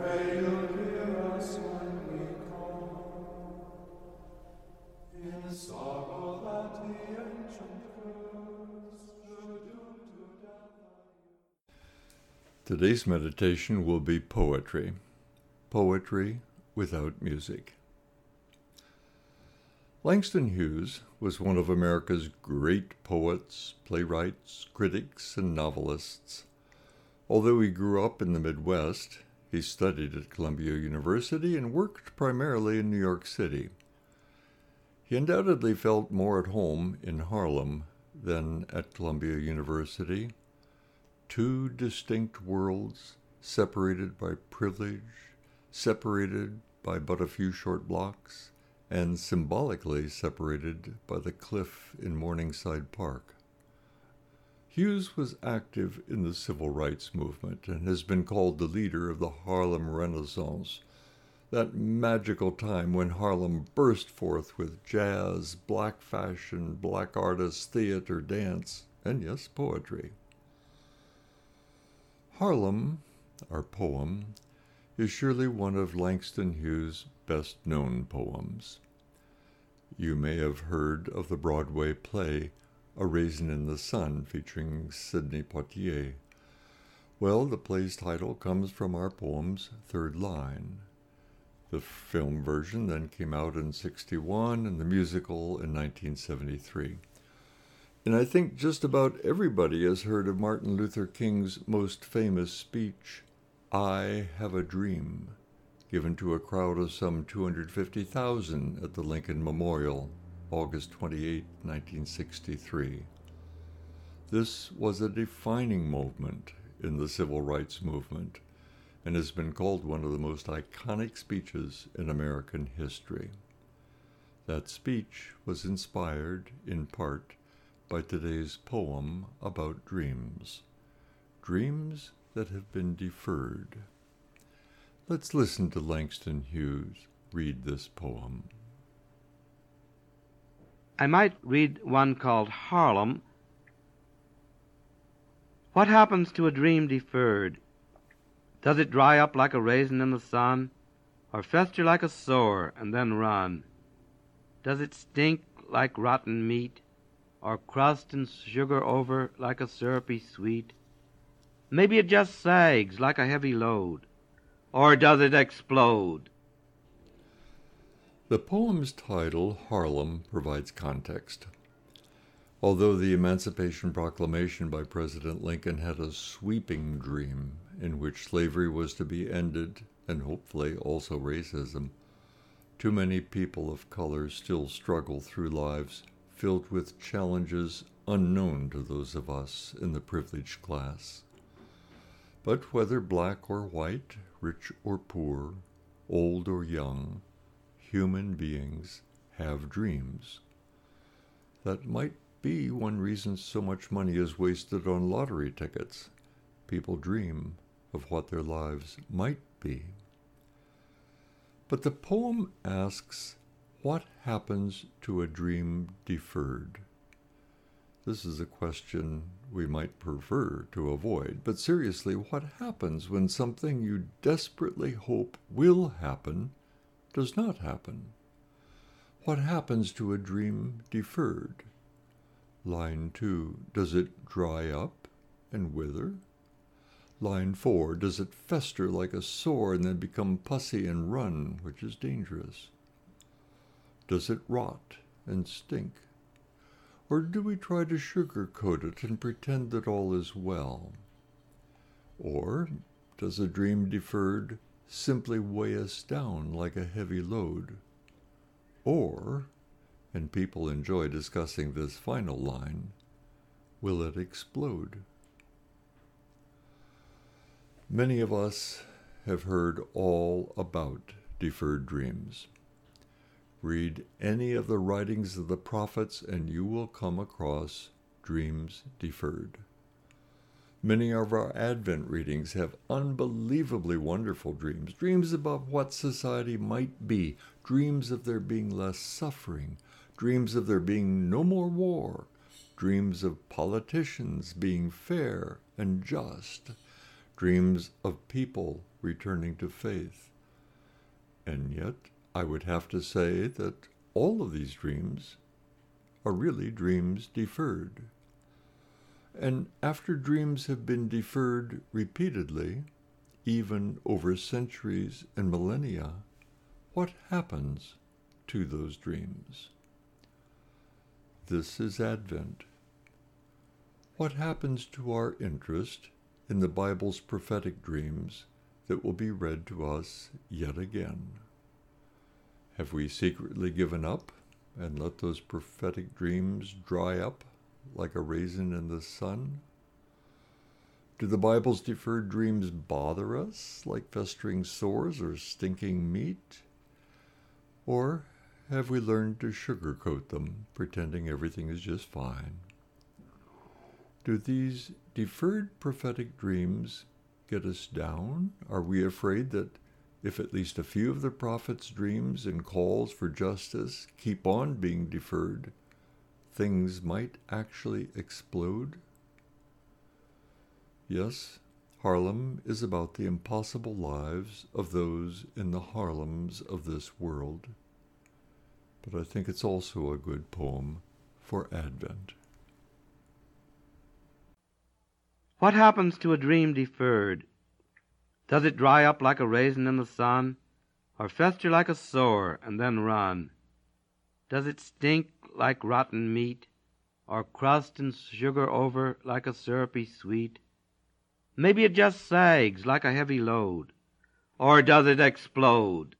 Pray you'll hear us when we call. In sorrow that the ancient curse should doom to death. Today's meditation will be poetry. Poetry without music. Langston Hughes was one of America's great poets, playwrights, critics, and novelists. Although he grew up in the Midwest, he studied at Columbia University and worked primarily in New York City. He undoubtedly felt more at home in Harlem than at Columbia University. Two distinct worlds, separated by privilege, separated by but a few short blocks, and symbolically separated by the cliff in Morningside Park. Hughes was active in the civil rights movement and has been called the leader of the Harlem Renaissance, that magical time when Harlem burst forth with jazz, black fashion, black artists, theater, dance, and yes, poetry. Harlem, our poem, is surely one of Langston Hughes' best-known poems. You may have heard of the Broadway play A Raisin in the Sun, featuring Sidney Poitier. Well, the play's title comes from our poem's third line. The film version then came out in 1961 and the musical in 1973. And I think just about everybody has heard of Martin Luther King's most famous speech, I Have a Dream, given to a crowd of some 250,000 at the Lincoln Memorial, August 28, 1963. This was a defining moment in the civil rights movement and has been called one of the most iconic speeches in American history. That speech was inspired, in part, by today's poem about dreams. Dreams that have been deferred. Let's listen to Langston Hughes read this poem. I might read one called Harlem. What happens to a dream deferred? Does it dry up like a raisin in the sun, or fester like a sore and then run? Does it stink like rotten meat, or crust and sugar over like a syrupy sweet? Maybe it just sags like a heavy load, or does it explode? The poem's title, Harlem, provides context. Although the Emancipation Proclamation by President Lincoln had a sweeping dream in which slavery was to be ended, and hopefully also racism, too many people of color still struggle through lives filled with challenges unknown to those of us in the privileged class. But whether black or white, rich or poor, old or young, human beings have dreams. That might be one reason so much money is wasted on lottery tickets. People dream of what their lives might be. But the poem asks, what happens to a dream deferred? This is a question we might prefer to avoid, but seriously, what happens when something you desperately hope will happen does not happen? What happens to a dream deferred? Line 2, does it dry up and wither? Line 4, does it fester like a sore and then become pussy and run, which is dangerous? Does it rot and stink? Or do we try to sugarcoat it and pretend that all is well? Or does a dream deferred simply weigh us down like a heavy load? Or, and people enjoy discussing this final line, will it explode? Many of us have heard all about deferred dreams. Read any of the writings of the prophets and you will come across dreams deferred. Many of our Advent readings have unbelievably wonderful dreams, dreams about what society might be, dreams of there being less suffering, dreams of there being no more war, dreams of politicians being fair and just, dreams of people returning to faith. And yet, I would have to say that all of these dreams are really dreams deferred. And after dreams have been deferred repeatedly, even over centuries and millennia, what happens to those dreams? This is Advent. What happens to our interest in the Bible's prophetic dreams that will be read to us yet again? Have we secretly given up and let those prophetic dreams dry up like a raisin in the sun? Do the Bible's deferred dreams bother us like festering sores or stinking meat? Or have we learned to sugarcoat them, pretending everything is just fine? Do these deferred prophetic dreams get us down? Are we afraid that if at least a few of the prophet's dreams and calls for justice keep on being deferred, things might actually explode? Yes, Harlem is about the impossible lives of those in the Harlems of this world. But I think it's also a good poem for Advent. What happens to a dream deferred? Does it dry up like a raisin in the sun, or fester like a sore and then run? Does it stink like rotten meat, or crust and sugar over like a syrupy sweet? Maybe it just sags like a heavy load, or does it explode